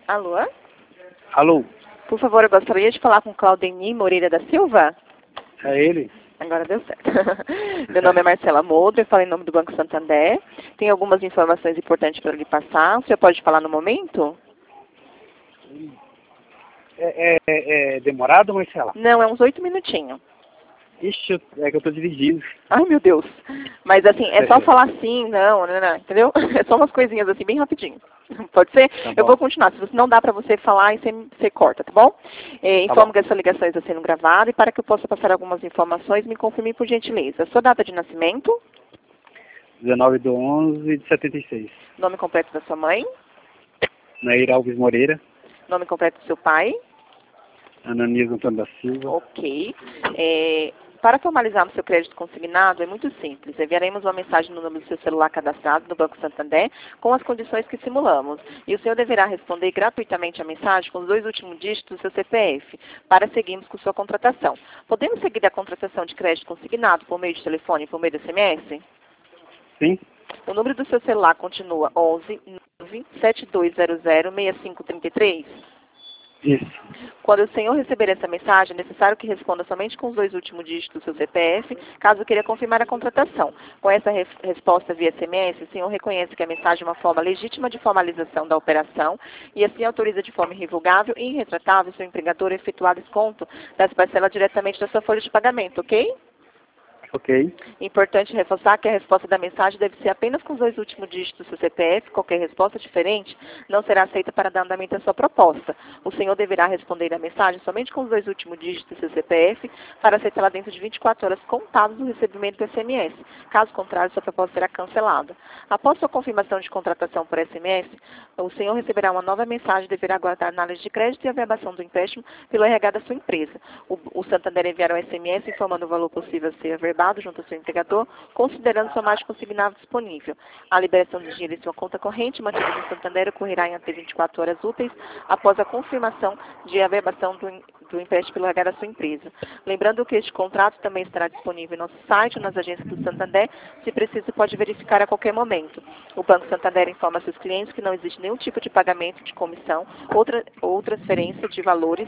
Alô? Alô, Por favor, eu gostaria de falar com Claudenir Moreira da Silva. é ele? Agora deu certo. Meu nome é Marcela Modra, eu falo em nome do Banco Santander. Tem algumas informações importantes para lhe passar. O senhor pode falar no momento? É demorado, Marcela? Não, é uns 8 minutinhos. Ixi, é que eu tô dirigindo. Ai, meu Deus. Mas assim, é só falar sim, não, entendeu? É só umas coisinhas assim, bem rapidinho. Pode ser? Tá Eu bom. vou continuar. Se não dá para você falar, você corta, tá bom? Informo bom. que essa ligação está sendo gravada e para que eu possa passar algumas informações, me confirme por gentileza. Sua data de nascimento, 19/11/76. nome completo da sua mãe, Nair Alves Moreira, nome completo do seu pai. Ananias Antônio da Silva. Ok. Para formalizarmos seu crédito consignado, é muito simples. Enviaremos uma mensagem no número do seu celular cadastrado no Banco Santander com as condições que simulamos. E o senhor deverá responder gratuitamente a mensagem com os 2 últimos dígitos do seu CPF, para seguirmos com sua contratação. Podemos seguir a contratação de crédito consignado por meio de telefone e por meio de SMS? Sim? O número do seu celular continua 11 9 7200 6533? Isso. Quando o senhor receber essa mensagem, é necessário que responda somente com os 2 últimos dígitos do seu CPF, caso queira confirmar a contratação. Com essa resposta via SMS, o senhor reconhece que a mensagem é uma forma legítima de formalização da operação e assim autoriza de forma irrevogável e irretratável o seu empregador a efetuar desconto das parcelas diretamente da sua folha de pagamento, ok? Ok. Importante reforçar que a resposta da mensagem deve ser apenas com os 2 últimos dígitos do seu CPF. Qualquer resposta diferente não será aceita para dar andamento à sua proposta. O senhor deverá responder a mensagem somente com os 2 últimos dígitos do seu CPF para aceitá-la dentro de 24 horas contadas do recebimento do SMS. Caso contrário, sua proposta será cancelada. Após sua confirmação de contratação por SMS, o senhor receberá uma nova mensagem e deverá aguardar análise de crédito e averbação do empréstimo pelo RH da sua empresa. O Santander enviará um SMS informando o valor possível a ser averbado junto ao seu empregador, considerando sua margem consignável disponível. A liberação de dinheiro em sua conta corrente mantida no Santander ocorrerá em até 24 horas úteis após a confirmação de averbação do empréstimo pelo RH da sua empresa. Lembrando que este contrato também estará disponível em nosso site ou nas agências do Santander. Se preciso, pode verificar a qualquer momento. O Banco Santander informa seus clientes que não existe nenhum tipo de pagamento de comissão ou transferência de valores.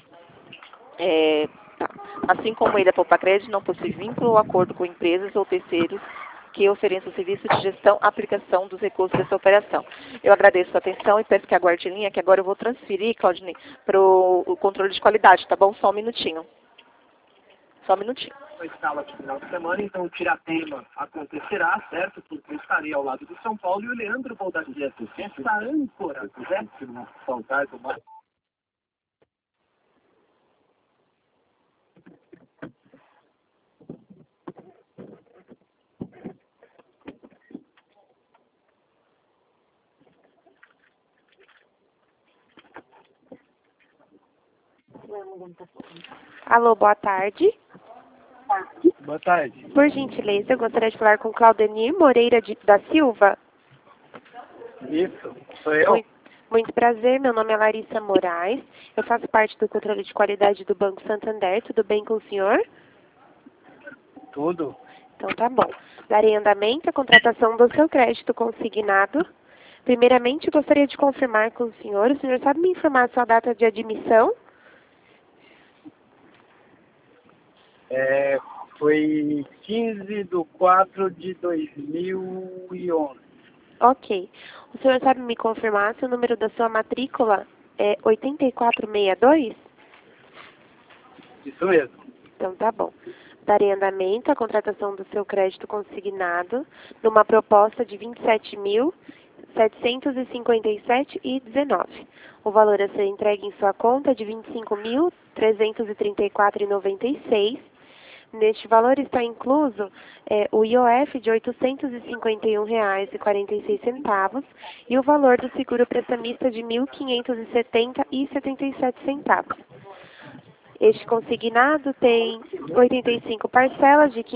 Assim como ele, a Poupa Crédito não possui vínculo ou acordo com empresas ou terceiros que ofereçam serviço de gestão e aplicação dos recursos dessa operação. Eu agradeço a sua atenção e peço que aguarde em linha, que agora eu vou transferir, Claudine, para o controle de qualidade, tá bom? Só um minutinho. Só um minutinho. A escala de final de semana, então o Tiratema acontecerá, certo? Porque eu estarei ao lado do São Paulo e o Leandro Baldacchieto, essa âncora, né? Se não faltar, tomar. Alô, boa tarde. Boa tarde. Por gentileza, eu gostaria de falar com Claudenir Moreira da Silva. Isso. Sou eu? Muito prazer, meu nome é Larissa Moraes. Eu faço parte do controle de qualidade do Banco Santander. Tudo bem com o senhor? Tudo. Então tá bom. Darei andamento à contratação do seu crédito consignado. Primeiramente, gostaria de confirmar com o senhor sabe me informar a sua data de admissão? Foi 15/4/2011. Ok. O senhor sabe me confirmar se o número da sua matrícula é 8462? Isso mesmo. Então tá bom. Darei andamento à contratação do seu crédito consignado numa proposta de R$ 27.757,19. O valor a ser entregue em sua conta é de R$ 25.334,96. Neste valor está incluso o IOF de R$ 851,46 e o valor do seguro prestamista de R$ 1.570,77. Este consignado tem 85 parcelas de R$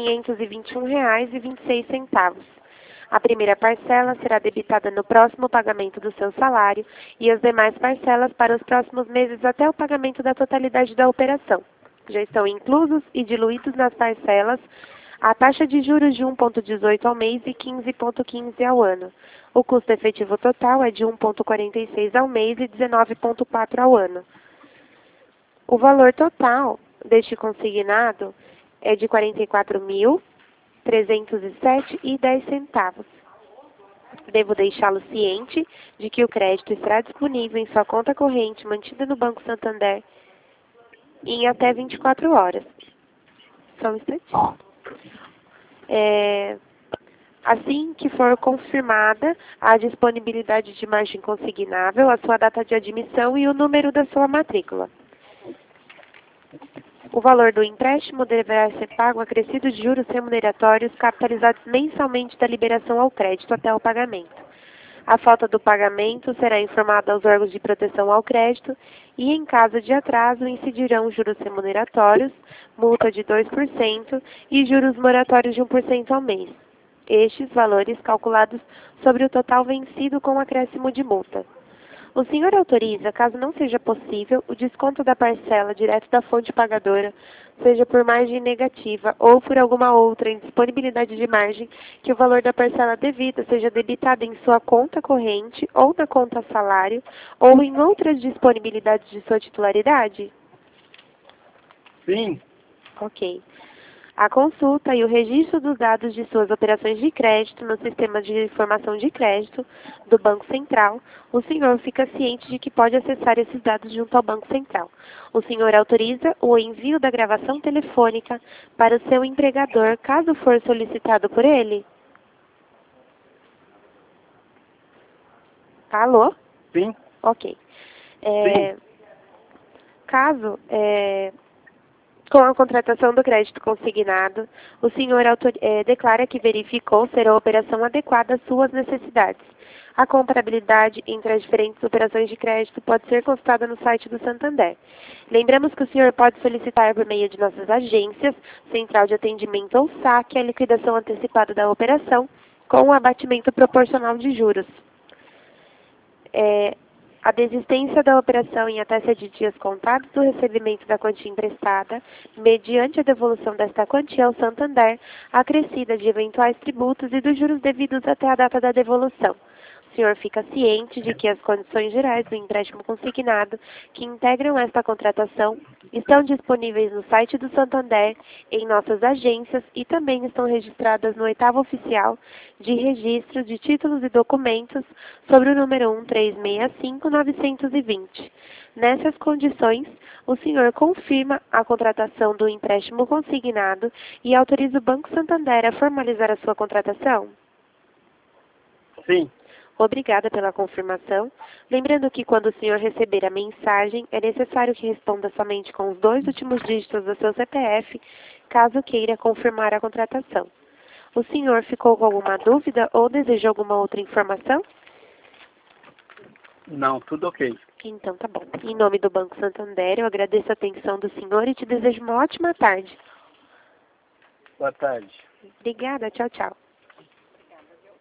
521,26. A primeira parcela será debitada no próximo pagamento do seu salário e as demais parcelas para os próximos meses até o pagamento da totalidade da operação. Já estão inclusos e diluídos nas parcelas A taxa de juros de 1,18 ao mês e 15,15 ao ano. O custo efetivo total é de 1,46 ao mês e 19,4 ao ano. O valor total deste consignado é de R$ 44.307,10. Devo deixá-lo ciente de que o crédito estará disponível em sua conta corrente mantida no Banco Santander em até 24 horas. Só um instantinho. Assim que for confirmada a disponibilidade de margem consignável, a sua data de admissão e o número da sua matrícula. O valor do empréstimo deverá ser pago acrescido de juros remuneratórios capitalizados mensalmente da liberação ao crédito até o pagamento. A falta do pagamento será informada aos órgãos de proteção ao crédito e, em caso de atraso, incidirão juros remuneratórios, multa de 2% e juros moratórios de 1% ao mês. Estes valores calculados sobre o total vencido com acréscimo de multa. O senhor autoriza, caso não seja possível, o desconto da parcela direto da fonte pagadora, seja por margem negativa ou por alguma outra indisponibilidade de margem, que o valor da parcela devida seja debitado em sua conta corrente ou na conta salário ou em outras disponibilidades de sua titularidade? Sim. Ok. A consulta e o registro dos dados de suas operações de crédito no sistema de informação de crédito do Banco Central, o senhor fica ciente de que pode acessar esses dados junto ao Banco Central. O senhor autoriza o envio da gravação telefônica para o seu empregador, caso for solicitado por ele? Alô? Sim. Ok. Sim. Caso... Com a contratação do crédito consignado, o senhor declara que verificou ser a operação adequada às suas necessidades. A comparabilidade entre as diferentes operações de crédito pode ser consultada no site do Santander. Lembramos que o senhor pode solicitar por meio de nossas agências, Central de Atendimento ou SAC, a liquidação antecipada da operação com o abatimento proporcional de juros. A desistência da operação em até 7 dias contados do recebimento da quantia emprestada, mediante a devolução desta quantia ao Santander, acrescida de eventuais tributos e dos juros devidos até a data da devolução. O senhor fica ciente de que as condições gerais do empréstimo consignado que integram esta contratação estão disponíveis no site do Santander, em nossas agências e também estão registradas no 8º Oficial de Registro de Títulos e Documentos sobre o número 1365920. Nessas condições, o senhor confirma a contratação do empréstimo consignado e autoriza o Banco Santander a formalizar a sua contratação? Sim. Obrigada pela confirmação. Lembrando que quando o senhor receber a mensagem, é necessário que responda somente com os 2 últimos dígitos do seu CPF, caso queira confirmar a contratação. O senhor ficou com alguma dúvida ou deseja alguma outra informação? Não, tudo ok. Então tá bom. Em nome do Banco Santander, eu agradeço a atenção do senhor e te desejo uma ótima tarde. Boa tarde. Obrigada. Tchau, tchau.